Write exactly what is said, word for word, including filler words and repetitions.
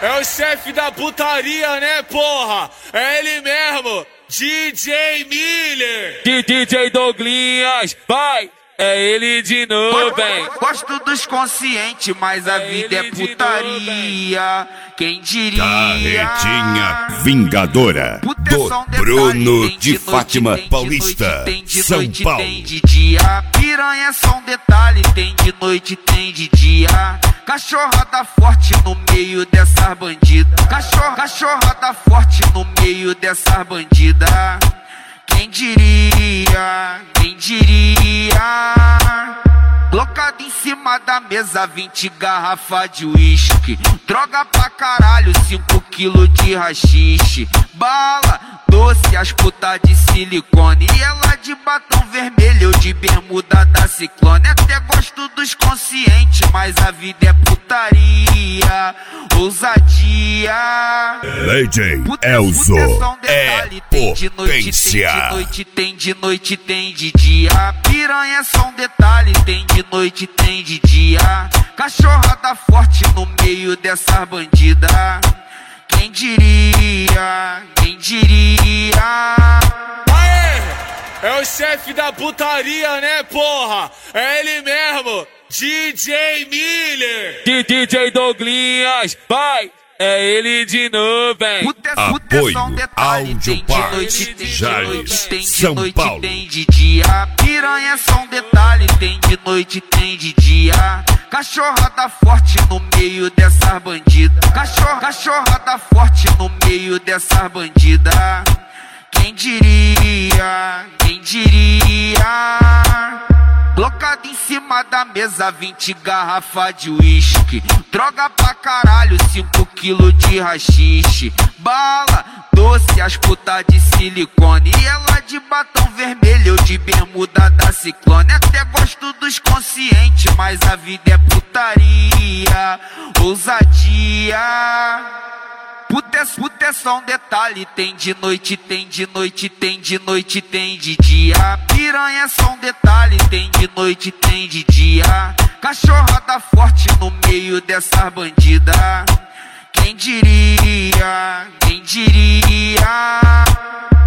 é o chefe da putaria, né, porra? É ele mesmo, D J Miller. D J Douglinhas, vai! É ele de novo, hein? Gosto dos conscientes, mas a É vida é ele de putaria. Quem diria? Carretinha Vingadora do Bruno de Fátima Paulista, São Paulo. Tem de dia, piranha é só um detalhe. Tem de noite, tem de dia. Cachorrada forte no meio dessas bandidas. Cachorro, cachorrada forte no meio dessas bandidas. Quem diria? Quem diria? Colocado em cima da mesa, vinte garrafas de uísque. Droga pra caralho, cinco quilos de rachixe. Bala, doce, as putas de silicone. E ela de batom vermelho, eu de bermuda da Ciclone. Até gosto dos conscientes, mas a vida é putaria. Ousadia. Lady Elzo é potência. Tem de noite, tem de noite, tem de dia. Piranha é só um detalhe. Tem de noite, tem de dia. Cachorrada forte no meio dessas bandidas. Quem diria? Quem diria? Aê! É o chefe da putaria, né, porra? É ele mesmo, D J Miller. D J Douglinhas, vai! É ele de novo, hein? Apoio Áudio Park Jales, São Paulo. Tem de dia, piranha é só um detalhe. Tem de noite, tem de dia. Cachorrada forte no meio dessas bandidas. Cachorro, cachorrada forte no meio dessas bandidas. Quem diria? Quem diria? Colocado em cima da mesa, vinte garrafas de uísque. Droga pra caralho, cinco quilos de rachixe. Bala, doce, as putas de silicone. E ela de batom vermelho, eu de bermuda da Ciclone. Até gosto dos conscientes, mas a vida é putaria. Ousadia. Puta é, puta é só um detalhe. Tem de noite, tem de noite, tem de noite, tem de dia. Piranha é só um detalhe. Tem de noite, tem de dia. Cachorrada forte no meio dessas bandidas. Quem diria? Quem diria?